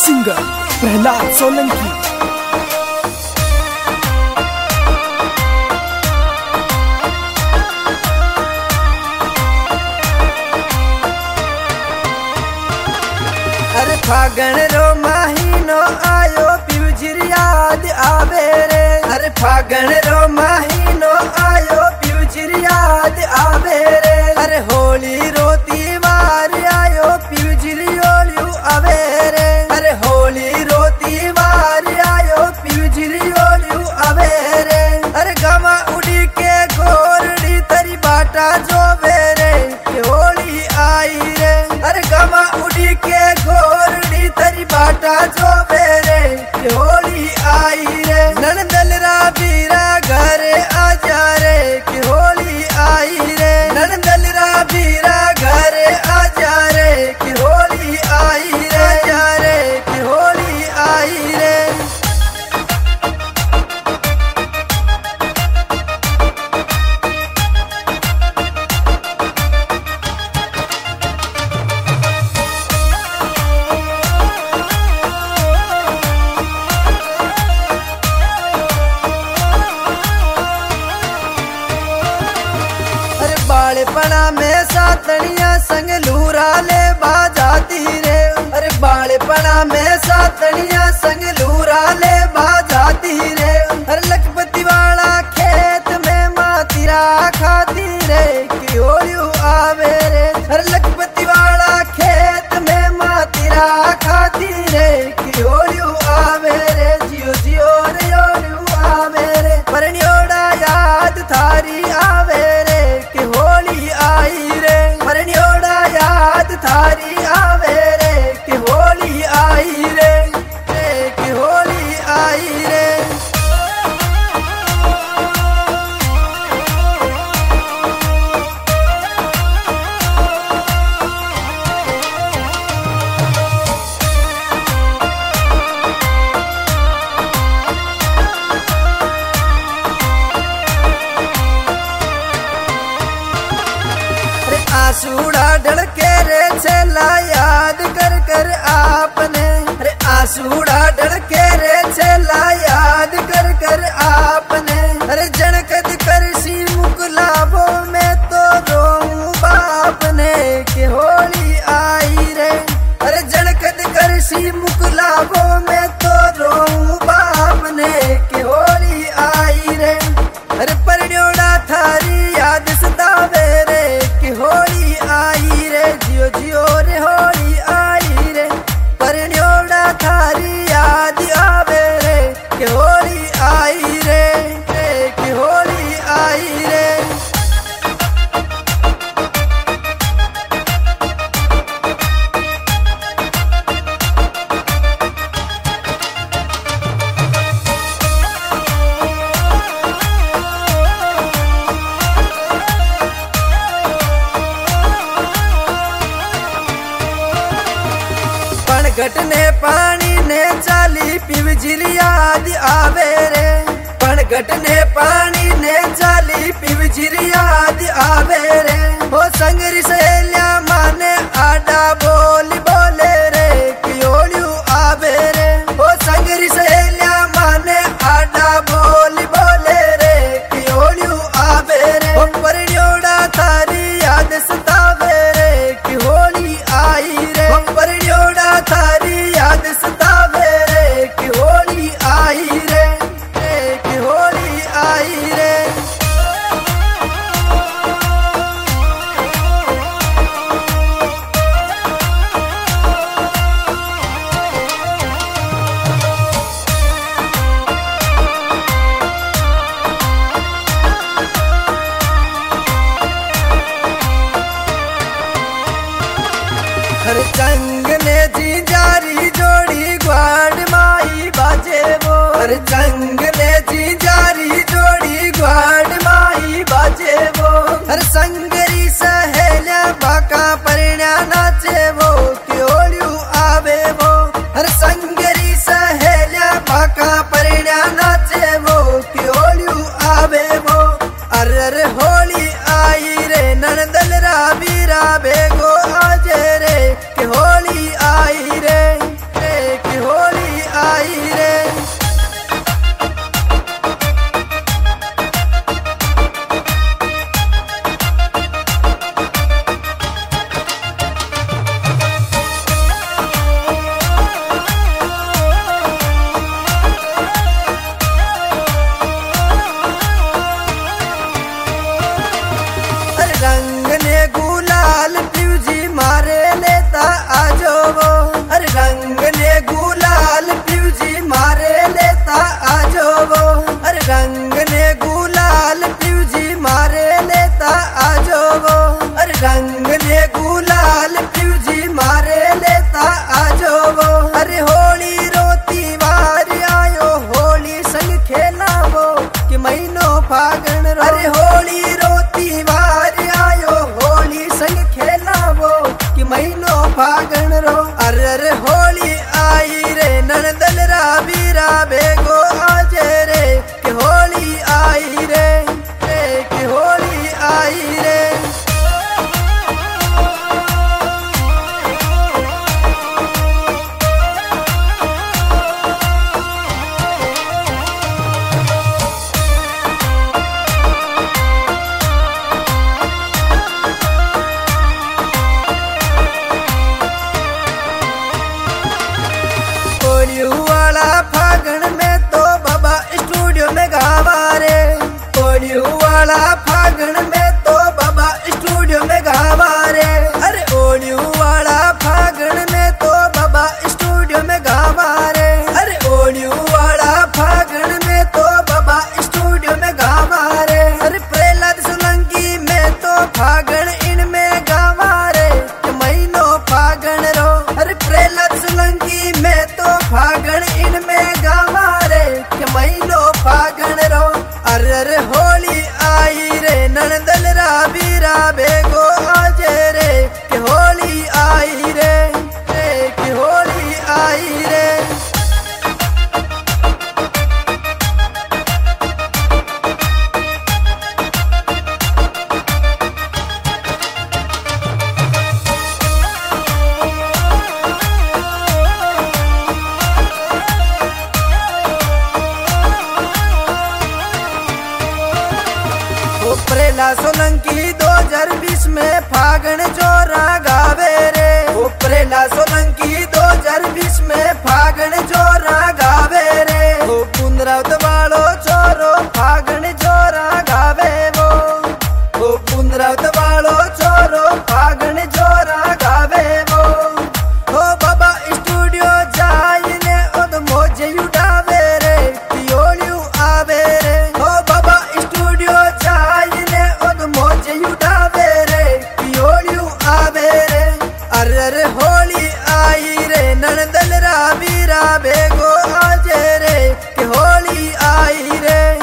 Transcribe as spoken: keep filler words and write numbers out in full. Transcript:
Singer Prahlad Solanki. अरे फागण रो महीनो आयो पिवजिर याद आवे रे। अरे फागण रो महीनो आयो पिवजिर याद आवे रे। अरे होली रो त्योहार आयो पिवजिर ओलियो आवे रे। अरे होली रो त्योहार आयो पिवजिर ओलियो आवे रे। अरे गमा उड़ी के गोरड़ी तरी बाटा जो बेरे के होली आई रे। अरे गमा उड़ी के गोरड़ी तरी बाटा जो बेरे के होली आई रे। ननदल रा बीरा घर आजा रे के होली आई रे। ननदल रा बीरा घर आजा रे के होली आई रे। आजा रे के होली आई रे। बालेपना में सातनिया संग लूरा ले बाजाती रे। अरे बालेपना में सातनिया संग लूरा ले बाजाती रे। अरे लखपति वाला खेत में मातिरा खाती रे कि होलियो आवे रे। अरे लखपति वाला खेत में मातिरा खाती रे कि होलियो आवे रे। जियो जियो रे होलियो आवे रे। परनियोड़ा याद थारी आवे रे कि होली आई रे। परनियोड़ा याद थारी आवे रे कि होली आई रे। कि होली आई रे। आसूड़ा ढड़के रे छेला याद कर कर आपने। अरे आसूड़ा ढड़के रे छेला याद कर कर आपने। अरे जनकद कर सी मुकलाबो में तो रोऊं बाप ने कि होली आई रे। अरे जनकद कर सी मुकलाबो में तो रोऊं बाप ने कि होली आई रे। अरे परन्योड़ा थारी याद सतावे रे कि होली आई रे। जियो जियो रे होली आई रे। परन्योड़ा थारी याद आवे रे कि होली आई रे। कि होली आई रे। घटने पानी ने चाली पिवजिर याद आवे रे। पण घटने पानी ने चाली पिवजिर याद आवे रे। हो संगरी सहेलिया माने आडा बोली बोले रे कि होलियो आवे रे। हो संगरी सहेलिया माने आडा बोली बोले रे कि होलियो आवे रे। हो परन्योड़ा थारी याद सतावे रे कि होली आई रे। हो परन्योड़ा थारी याद सतावे रे कि होली आई रे। कि होली आई रे। हर चंग ने जी जारी जोड़ी ग्वाड माई बाजे वो। हर चंग ने जी जारी जोड़ी ग्वाड माई बाजे वो। हर संगरी सहेलिया बाका परिण्या नाचे वो कि होलियो आवे वो। हर संगरी सहेलिया बाका परिण्या नाचे वो कि होलियो आवे वो। अरे अरे होली आई रे। ननदल रा बीरा बेगो आजे रे कि होली आई रे। कि फागण रो। अरे अरे होली आई रे ननदल रा बीरा बेगो आजे रे कि होली आई रे, रे कि होली आई रे। वाला फागण में तो बाबा स्टूडियो में गावा रे। ओडियो वाला फागण में तो बाबा स्टूडियो में गावा रे। अरे ओडियो वाला फागण में तो बाबा स्टूडियो में गावा रे। अरे ओडियो वाला फागण में तो बाबा स्टूडियो में गावा रे। अरे प्रहलाद सोलंकी में तो फागण इनमें गावा रे कि महीनो फागण रो। अरे प्रहलाद सोलंकी में तो फागण इनमें गावा रे कि महीनो फागण रो। अरे अरे होली आई रे ननदल रा बीरा बेगो आजे रे कि होली आई रे, रे कि होली आई रे। प्रेला सोलंकी दो हजार बीस में फागण जोरा गावे रे। ओ प्रेला सोलंकी दो हजार बीस में फागण जोरा गावे रे। ओ पुनरावत वालो चोरो फागण जोरा गावे वो। ओ पुनरावत वालो चोरो फागण जोरा गावे वो। ओ बाबा स्टूडियो जाइने ओद मोजे उड़ावे रे कि होली आवे रे। ओ बाबा स्टूडियो मोजे उड़ावे रे कि होली आवे रे। अरे अरे होली आई रे ननदल रा बीरा बेगो आजे रे कि होली आई रे।